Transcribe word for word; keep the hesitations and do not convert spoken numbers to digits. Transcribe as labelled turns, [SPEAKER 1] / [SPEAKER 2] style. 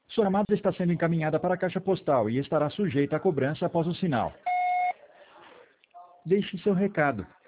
[SPEAKER 1] Sua chamada está sendo encaminhada para a caixa postal e estará sujeita à cobrança após o sinal. Deixe seu recado.